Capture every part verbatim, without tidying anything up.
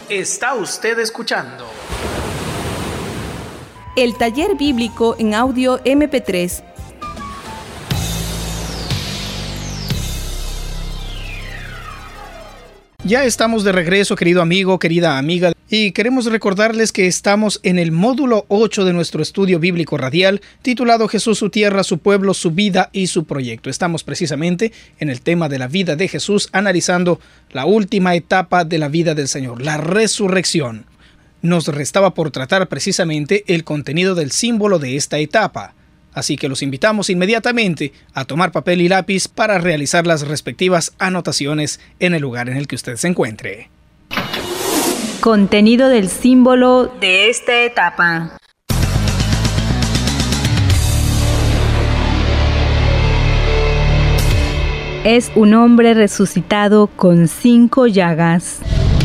Está usted escuchando el taller bíblico en audio eme pe tres. Ya estamos de regreso, querido amigo, querida amiga, y queremos recordarles que estamos en el módulo ocho de nuestro estudio bíblico radial, titulado Jesús, su tierra, su pueblo, su vida y su proyecto. Estamos precisamente en el tema de la vida de Jesús, analizando la última etapa de la vida del Señor, la resurrección. Nos restaba por tratar precisamente el contenido del símbolo de esta etapa. Así que los invitamos inmediatamente a tomar papel y lápiz para realizar las respectivas anotaciones en el lugar en el que usted se encuentre. Contenido del símbolo de esta etapa. Es un hombre resucitado con cinco llagas.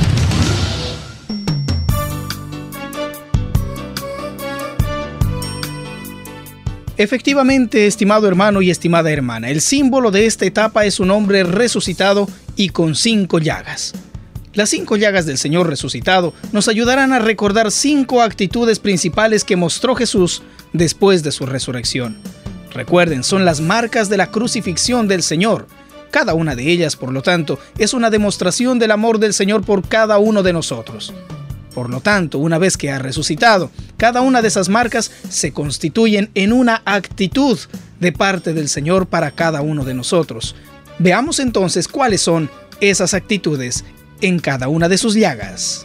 Efectivamente, estimado hermano y estimada hermana, el símbolo de esta etapa es un hombre resucitado y con cinco llagas. Las cinco llagas del Señor resucitado nos ayudarán a recordar cinco actitudes principales que mostró Jesús después de su resurrección. Recuerden, son las marcas de la crucifixión del Señor. Cada una de ellas, por lo tanto, es una demostración del amor del Señor por cada uno de nosotros. Por lo tanto, una vez que ha resucitado, cada una de esas marcas se constituyen en una actitud de parte del Señor para cada uno de nosotros. Veamos entonces cuáles son esas actitudes en cada una de sus llagas.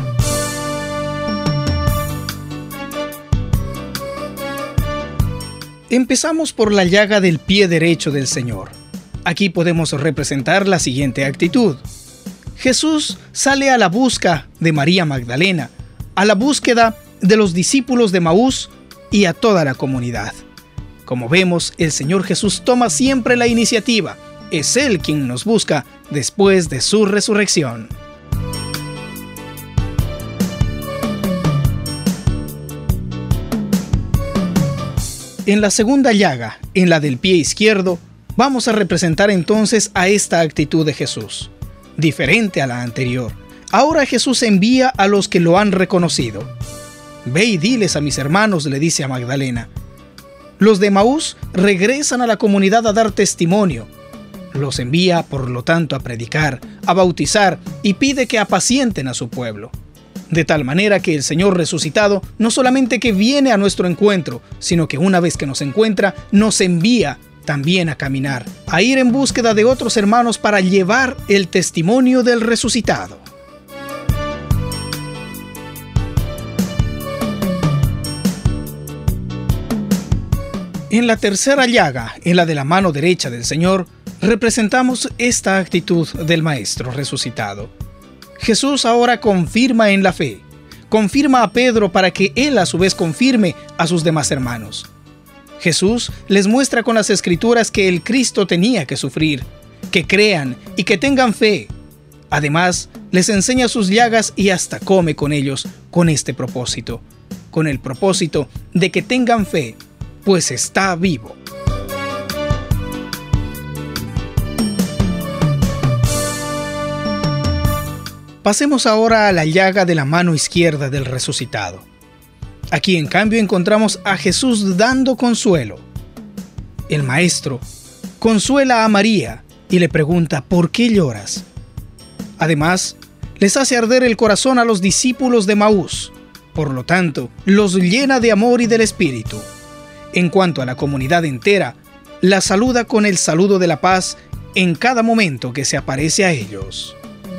Empezamos por la llaga del pie derecho del Señor. Aquí podemos representar la siguiente actitud. Jesús sale a la busca de María Magdalena, a la búsqueda de los discípulos de Emaús y a toda la comunidad. Como vemos, el Señor Jesús toma siempre la iniciativa. Es Él quien nos busca después de su resurrección. En la segunda llaga, en la del pie izquierdo, vamos a representar entonces a esta actitud de Jesús. Diferente a la anterior, ahora Jesús envía a los que lo han reconocido. Ve y diles a mis hermanos, le dice a Magdalena. Los de Emaús regresan a la comunidad a dar testimonio. Los envía, por lo tanto, a predicar, a bautizar y pide que apacienten a su pueblo. De tal manera que el Señor resucitado no solamente que viene a nuestro encuentro, sino que una vez que nos encuentra, nos envía también a caminar, a ir en búsqueda de otros hermanos para llevar el testimonio del resucitado. En la tercera llaga, en la de la mano derecha del Señor, representamos esta actitud del Maestro resucitado. Jesús ahora confirma en la fe, confirma a Pedro para que él a su vez confirme a sus demás hermanos. Jesús les muestra con las Escrituras que el Cristo tenía que sufrir, que crean y que tengan fe. Además, les enseña sus llagas y hasta come con ellos con este propósito, con el propósito de que tengan fe, pues está vivo. Pasemos ahora a la llaga de la mano izquierda del resucitado. Aquí, en cambio, encontramos a Jesús dando consuelo. El Maestro consuela a María y le pregunta, ¿por qué lloras? Además, les hace arder el corazón a los discípulos de Emaús. Por lo tanto, los llena de amor y del Espíritu. En cuanto a la comunidad entera, la saluda con el saludo de la paz en cada momento que se aparece a ellos.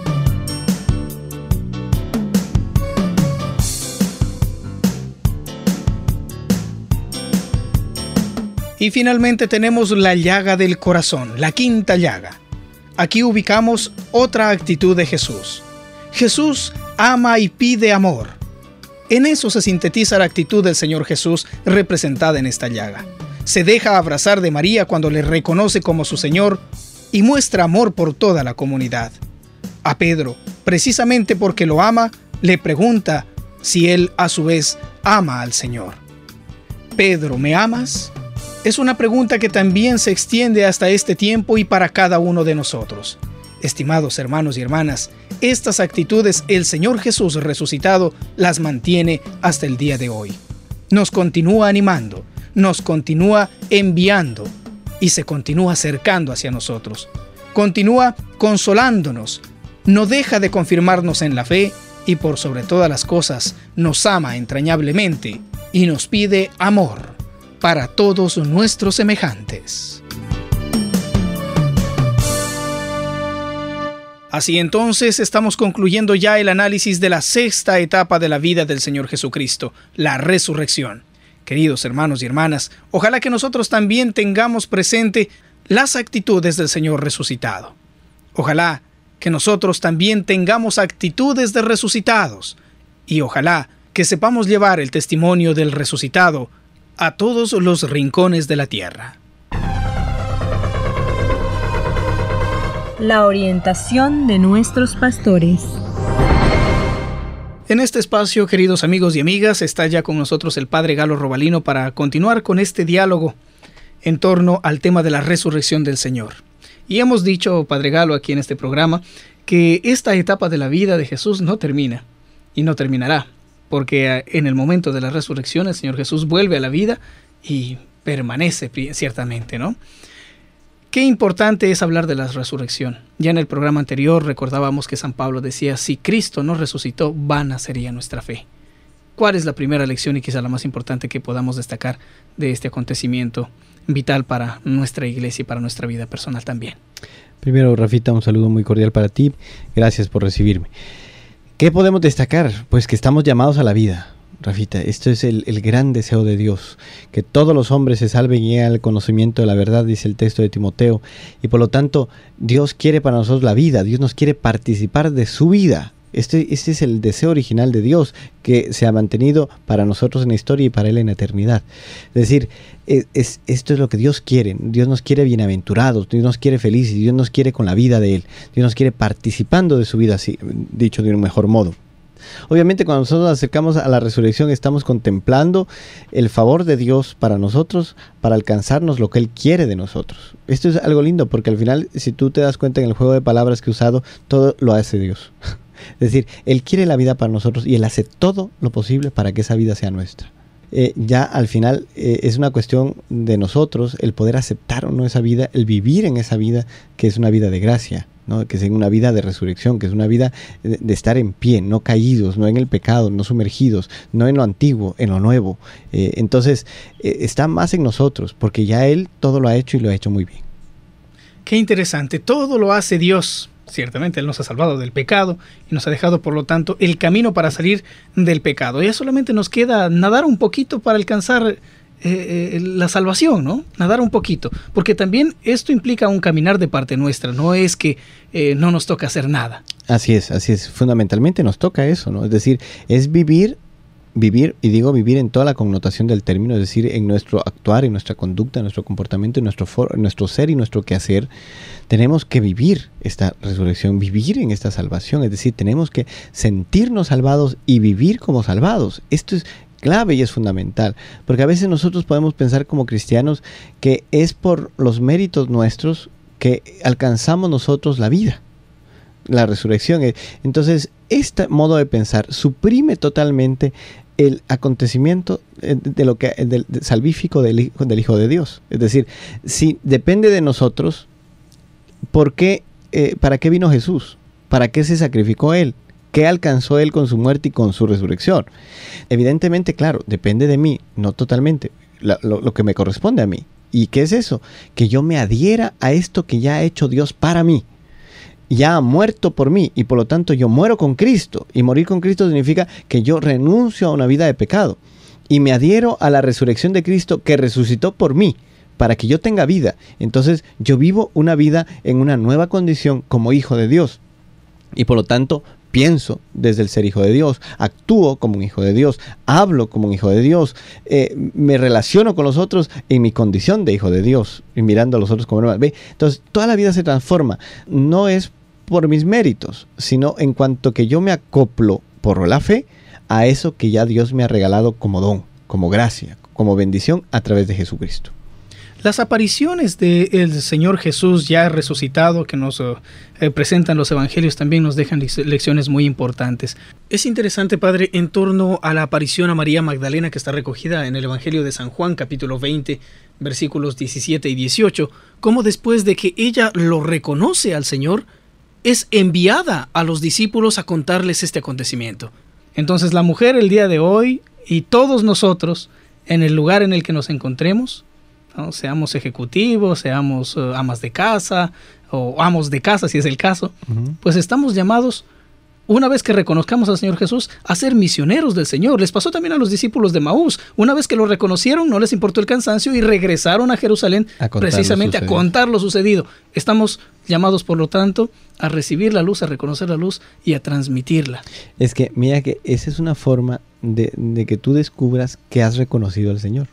Y finalmente tenemos la llaga del corazón, la quinta llaga. Aquí ubicamos otra actitud de Jesús. Jesús ama y pide amor. En eso se sintetiza la actitud del Señor Jesús representada en esta llaga. Se deja abrazar de María cuando le reconoce como su Señor y muestra amor por toda la comunidad. A Pedro, precisamente porque lo ama, le pregunta si él a su vez ama al Señor. Pedro, ¿me amas? Es una pregunta que también se extiende hasta este tiempo y para cada uno de nosotros. Estimados hermanos y hermanas, estas actitudes el Señor Jesús resucitado las mantiene hasta el día de hoy. Nos continúa animando, nos continúa enviando y se continúa acercando hacia nosotros. Continúa consolándonos, no deja de confirmarnos en la fe y por sobre todas las cosas nos ama entrañablemente y nos pide amor para todos nuestros semejantes. Así entonces estamos concluyendo ya el análisis de la sexta etapa de la vida del Señor Jesucristo, la resurrección. Queridos hermanos y hermanas, ojalá que nosotros también tengamos presente las actitudes del Señor resucitado. Ojalá que nosotros también tengamos actitudes de resucitados y ojalá que sepamos llevar el testimonio del resucitado a todos los rincones de la tierra. La orientación de nuestros pastores. En este espacio, queridos amigos y amigas, está ya con nosotros el Padre Galo Robalino para continuar con este diálogo en torno al tema de la resurrección del Señor. Y hemos dicho, Padre Galo, aquí en este programa, que esta etapa de la vida de Jesús no termina y no terminará, porque en el momento de la resurrección el Señor Jesús vuelve a la vida y permanece ciertamente, ¿no? Qué importante es hablar de la resurrección. Ya en el programa anterior recordábamos que San Pablo decía, si Cristo no resucitó, vana sería nuestra fe. ¿Cuál es la primera lección y quizá la más importante que podamos destacar de este acontecimiento vital para nuestra iglesia y para nuestra vida personal también? Primero, Rafita, un saludo muy cordial para ti. Gracias por recibirme. ¿Qué podemos destacar? Pues que estamos llamados a la vida. Rafita, esto es el, el gran deseo de Dios, que todos los hombres se salven y lleguen al conocimiento de la verdad, dice el texto de Timoteo, y por lo tanto Dios quiere para nosotros la vida, Dios nos quiere participar de su vida. Este, este es el deseo original de Dios, que se ha mantenido para nosotros en la historia y para Él en la eternidad. Es decir, es, es, esto es lo que Dios quiere. Dios nos quiere bienaventurados, Dios nos quiere felices, Dios nos quiere con la vida de Él, Dios nos quiere participando de su vida, así, dicho de un mejor modo. Obviamente cuando nosotros nos acercamos a la resurrección estamos contemplando el favor de Dios para nosotros, para alcanzarnos lo que Él quiere de nosotros. Esto es algo lindo porque al final, si tú te das cuenta en el juego de palabras que he usado, todo lo hace Dios. Es decir, Él quiere la vida para nosotros y Él hace todo lo posible para que esa vida sea nuestra. Eh, ya al final eh, es una cuestión de nosotros el poder aceptar o no esa vida, el vivir en esa vida que es una vida de gracia, ¿no? Que es una vida de resurrección, que es una vida de, de estar en pie, no caídos, no en el pecado, no sumergidos, no en lo antiguo, en lo nuevo. Eh, entonces eh, está más en nosotros porque ya Él todo lo ha hecho y lo ha hecho muy bien. Qué interesante, todo lo hace Dios. Ciertamente Él nos ha salvado del pecado y nos ha dejado, por lo tanto, el camino para salir del pecado. Ya solamente nos queda nadar un poquito para alcanzar eh, eh, la salvación, ¿no? Nadar un poquito. Porque también esto implica un caminar de parte nuestra. No es que eh, no nos toca hacer nada. Así es, así es. Fundamentalmente nos toca eso, ¿no? Es decir, es vivir... Vivir, y digo vivir en toda la connotación del término, es decir, en nuestro actuar, en nuestra conducta, en nuestro comportamiento, en nuestro, for, en nuestro ser y nuestro quehacer, tenemos que vivir esta resurrección, vivir en esta salvación, es decir, tenemos que sentirnos salvados y vivir como salvados. Esto es clave y es fundamental, porque a veces nosotros podemos pensar como cristianos que es por los méritos nuestros que alcanzamos nosotros la vida, la resurrección. Entonces, este modo de pensar suprime totalmente el acontecimiento de lo que del, del salvífico del hijo, del Hijo de Dios. Es decir, si depende de nosotros, ¿por qué, eh, ¿para qué vino Jesús? ¿Para qué se sacrificó Él? ¿Qué alcanzó Él con su muerte y con su resurrección? Evidentemente, claro, depende de mí, no totalmente, lo, lo, lo que me corresponde a mí. ¿Y qué es eso? Que yo me adhiera a esto que ya ha hecho Dios para mí. Ya ha muerto por mí y por lo tanto yo muero con Cristo, y morir con Cristo significa que yo renuncio a una vida de pecado y me adhiero a la resurrección de Cristo que resucitó por mí para que yo tenga vida. Entonces yo vivo una vida en una nueva condición como hijo de Dios y por lo tanto pienso desde el ser hijo de Dios, actúo como un hijo de Dios, hablo como un hijo de Dios, eh, me relaciono con los otros en mi condición de hijo de Dios y mirando a los otros como hermanos. ¿Ve? Entonces toda la vida se transforma, no es por mis méritos, sino en cuanto que yo me acoplo por la fe a eso que ya Dios me ha regalado como don, como gracia, como bendición a través de Jesucristo. Las apariciones del Señor Jesús ya resucitado que nos eh, presentan los evangelios también nos dejan lecciones muy importantes. Es interesante, Padre, en torno a la aparición a María Magdalena que está recogida en el Evangelio de San Juan, capítulo veinte, versículos diecisiete y dieciocho, cómo después de que ella lo reconoce al Señor, es enviada a los discípulos a contarles este acontecimiento. Entonces la mujer el día de hoy y todos nosotros, en el lugar en el que nos encontremos, ¿no? Seamos ejecutivos, seamos uh, amas de casa o amos de casa si es el caso, uh-huh. pues estamos llamados, una vez que reconozcamos al Señor Jesús, a ser misioneros del Señor. Les pasó también a los discípulos de Maús. Una vez que lo reconocieron, no les importó el cansancio y regresaron a Jerusalén a precisamente a contar lo sucedido. Estamos llamados, por lo tanto, a recibir la luz, a reconocer la luz y a transmitirla. Es que, mira que esa es una forma de, de que tú descubras que has reconocido al Señor.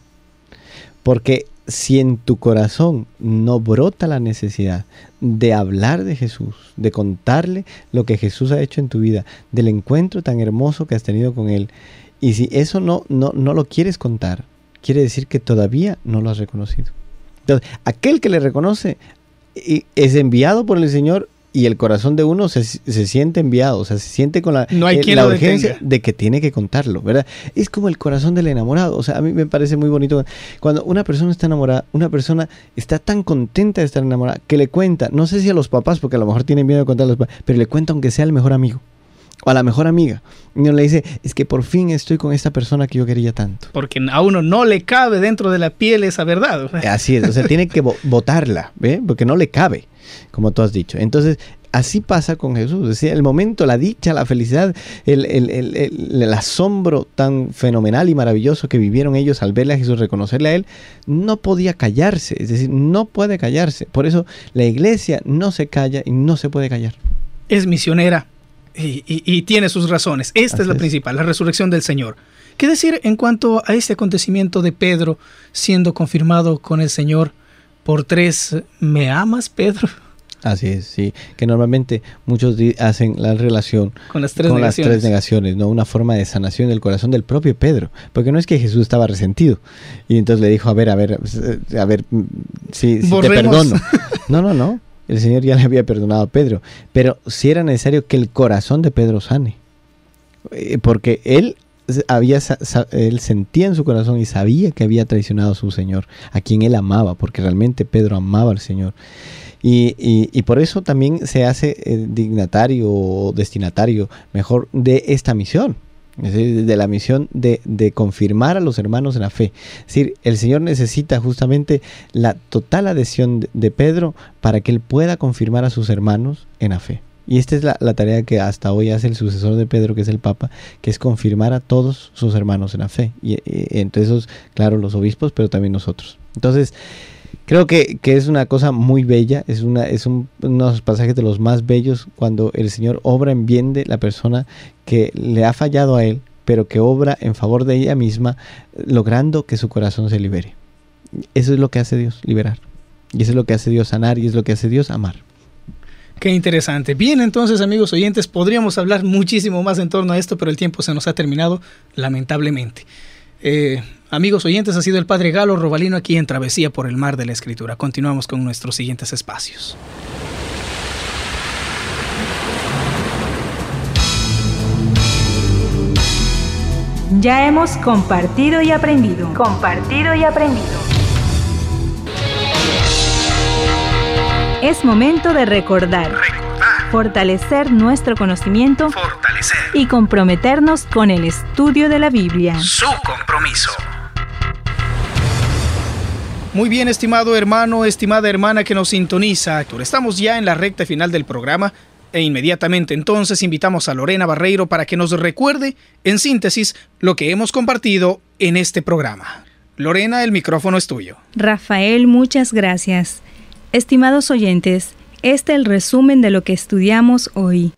Porque si en tu corazón no brota la necesidad de hablar de Jesús, de contarle lo que Jesús ha hecho en tu vida, del encuentro tan hermoso que has tenido con Él, y si eso no, no, no lo quieres contar, quiere decir que todavía no lo has reconocido. Entonces, aquel que le reconoce es enviado por el Señor, y el corazón de uno se, se siente enviado, o sea, se siente con la, no hay eh, quien la lo urgencia detenga. De que tiene que contarlo, ¿verdad? Es como el corazón del enamorado. O sea, a mí me parece muy bonito cuando una persona está enamorada, una persona está tan contenta de estar enamorada que le cuenta, no sé si a los papás, porque a lo mejor tienen miedo de contar a los papás, pero le cuenta aunque sea al mejor amigo o a la mejor amiga. Y uno le dice, es que por fin estoy con esta persona que yo quería tanto. Porque a uno no le cabe dentro de la piel esa verdad. Así es, o sea, tiene que botarla, ¿ve? Porque no le cabe, como tú has dicho. Entonces, así pasa con Jesús. Es decir, el momento, la dicha, la felicidad, el, el, el, el, el asombro tan fenomenal y maravilloso que vivieron ellos al verle a Jesús, reconocerle a Él, no podía callarse. Es decir, no puede callarse. Por eso la iglesia no se calla y no se puede callar. Es misionera y, y, y tiene sus razones. Esta Así es la es. principal, la resurrección del Señor. ¿Qué decir en cuanto a este acontecimiento de Pedro siendo confirmado con el Señor por tres? ¿Me amas, Pedro? Así es, sí, que normalmente muchos hacen la relación con las tres con negaciones, las tres negaciones, ¿no? Una forma de sanación del corazón del propio Pedro, porque no es que Jesús estaba resentido y entonces le dijo, a ver, a ver, a ver, si, si te perdono. No, no, no, el Señor ya le había perdonado a Pedro, pero sí era necesario que el corazón de Pedro sane, porque él había él sentía en su corazón y sabía que había traicionado a su Señor, a quien él amaba, porque realmente Pedro amaba al Señor. Y, y, y por eso también se hace eh, dignatario o destinatario, mejor, de esta misión, es decir, de la misión de, de confirmar a los hermanos en la fe. Es decir, el Señor necesita justamente la total adhesión de, de Pedro para que él pueda confirmar a sus hermanos en la fe. Y esta es la, la tarea que hasta hoy hace el sucesor de Pedro, que es el Papa, que es confirmar a todos sus hermanos en la fe. Y, y entre esos, claro, los obispos, pero también nosotros. Entonces, creo que, que es una cosa muy bella, es, una, es un, unos pasajes de los más bellos cuando el Señor obra en bien de la persona que le ha fallado a Él, pero que obra en favor de ella misma, logrando que su corazón se libere. Eso es lo que hace Dios, liberar. Y eso es lo que hace Dios, sanar, y es lo que hace Dios, amar. Qué interesante. Bien, entonces, amigos oyentes, podríamos hablar muchísimo más en torno a esto, pero el tiempo se nos ha terminado, lamentablemente. Eh, amigos oyentes, ha sido el Padre Galo Robalino aquí en Travesía por el Mar de la Escritura. Continuamos con nuestros siguientes espacios. Ya hemos compartido y aprendido. Compartido y aprendido. Es momento de recordar, recordar, fortalecer nuestro conocimiento, fortalecer y comprometernos con el estudio de la Biblia. Su compromiso. Muy bien, estimado hermano, estimada hermana que nos sintoniza. Estamos ya en la recta final del programa e inmediatamente entonces invitamos a Lorena Barreiro para que nos recuerde, en síntesis, lo que hemos compartido en este programa. Lorena, el micrófono es tuyo. Rafael, muchas gracias. Estimados oyentes, este es el resumen de lo que estudiamos hoy.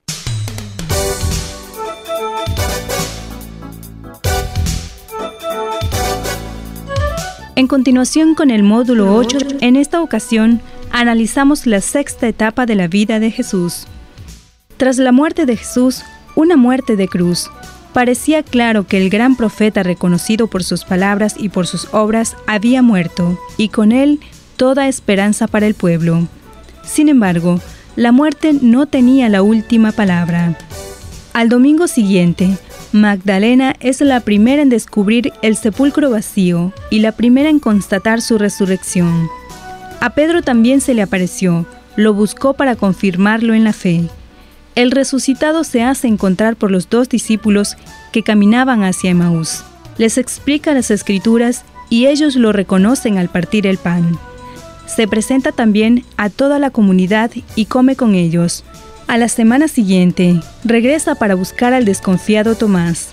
En continuación con el módulo ocho, en esta ocasión analizamos la sexta etapa de la vida de Jesús. Tras la muerte de Jesús, una muerte de cruz, parecía claro que el gran profeta reconocido por sus palabras y por sus obras había muerto, y con él toda esperanza para el pueblo. Sin embargo, la muerte no tenía la última palabra. Al domingo siguiente, Magdalena es la primera en descubrir el sepulcro vacío y la primera en constatar su resurrección. A Pedro también se le apareció, lo buscó para confirmarlo en la fe. El resucitado se hace encontrar por los dos discípulos que caminaban hacia Emaús. Les explica las Escrituras y ellos lo reconocen al partir el pan. Se presenta también a toda la comunidad y come con ellos. A la semana siguiente, regresa para buscar al desconfiado Tomás.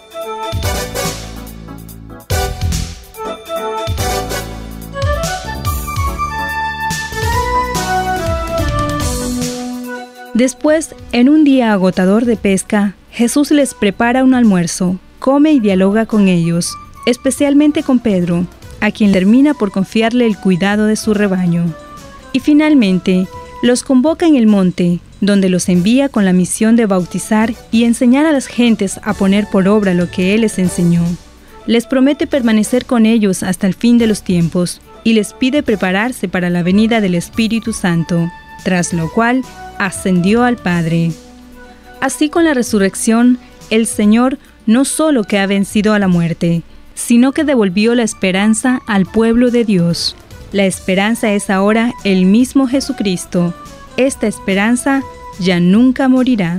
Después, en un día agotador de pesca, Jesús les prepara un almuerzo, come y dialoga con ellos, especialmente con Pedro, a quien termina por confiarle el cuidado de su rebaño. Y finalmente, los convoca en el monte, donde los envía con la misión de bautizar y enseñar a las gentes a poner por obra lo que Él les enseñó. Les promete permanecer con ellos hasta el fin de los tiempos y les pide prepararse para la venida del Espíritu Santo, tras lo cual ascendió al Padre. Así, con la resurrección, el Señor no solo que ha vencido a la muerte, sino que devolvió la esperanza al pueblo de Dios. La esperanza es ahora el mismo Jesucristo. Esta esperanza ya nunca morirá.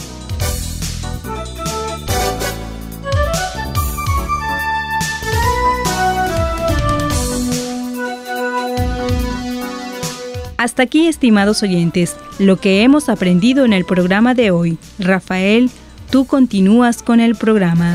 Hasta aquí, estimados oyentes, lo que hemos aprendido en el programa de hoy. Rafael, tú continúas con el programa.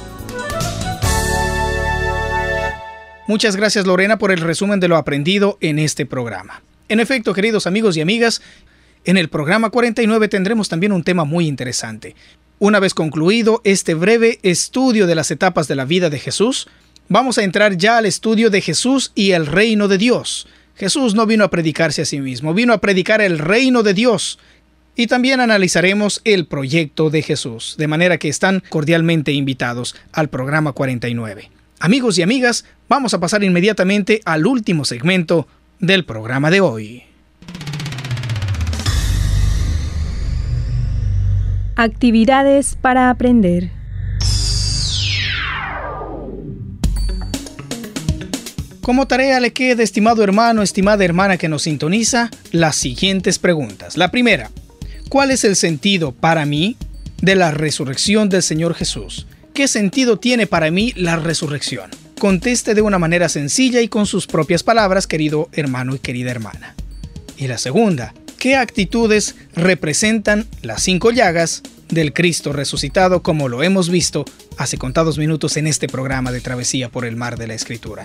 Muchas gracias, Lorena, por el resumen de lo aprendido en este programa. En efecto, queridos amigos y amigas, en el programa cuarenta y nueve tendremos también un tema muy interesante. Una vez concluido este breve estudio de las etapas de la vida de Jesús, vamos a entrar ya al estudio de Jesús y el reino de Dios. Jesús no vino a predicarse a sí mismo, vino a predicar el reino de Dios. Y también analizaremos el proyecto de Jesús, de manera que están cordialmente invitados al programa cuarenta y nueve. Amigos y amigas, vamos a pasar inmediatamente al último segmento del programa de hoy. Actividades para aprender. Como tarea le queda, estimado hermano, estimada hermana que nos sintoniza, las siguientes preguntas. La primera, ¿cuál es el sentido para mí de la resurrección del Señor Jesús? ¿Qué sentido tiene para mí la resurrección? Conteste de una manera sencilla y con sus propias palabras, querido hermano y querida hermana. Y la segunda, ¿qué actitudes representan las cinco llagas del Cristo resucitado, como lo hemos visto hace contados minutos en este programa de Travesía por el Mar de la Escritura?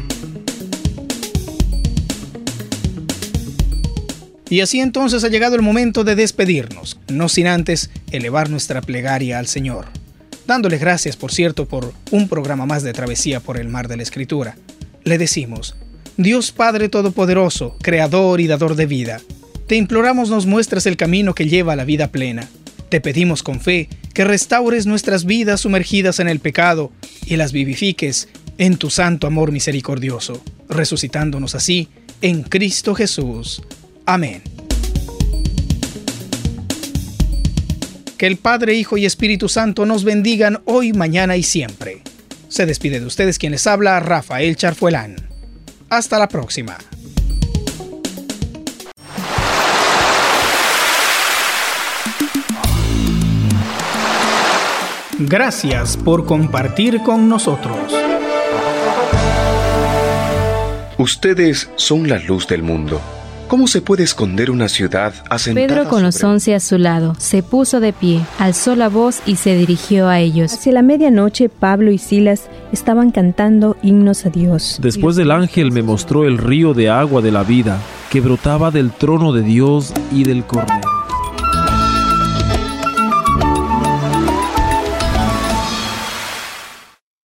Y así entonces ha llegado el momento de despedirnos, no sin antes elevar nuestra plegaria al Señor, dándole gracias, por cierto, por un programa más de Travesía por el Mar de la Escritura. Le decimos: Dios Padre Todopoderoso, Creador y Dador de vida, te imploramos nos muestres el camino que lleva a la vida plena. Te pedimos con fe que restaures nuestras vidas sumergidas en el pecado y las vivifiques en tu santo amor misericordioso, resucitándonos así en Cristo Jesús. Amén. Que el Padre, Hijo y Espíritu Santo nos bendigan hoy, mañana y siempre. Se despide de ustedes quien les habla, Rafael Charfuelán. Hasta la próxima. Gracias por compartir con nosotros. Ustedes son la luz del mundo. ¿Cómo se puede esconder una ciudad asentada Pedro, con los sobre... once a su lado, se puso de pie, alzó la voz y se dirigió a ellos. Hacia la medianoche, Pablo y Silas estaban cantando himnos a Dios. Después el ángel me mostró el río de agua de la vida, que brotaba del trono de Dios y del Cordero.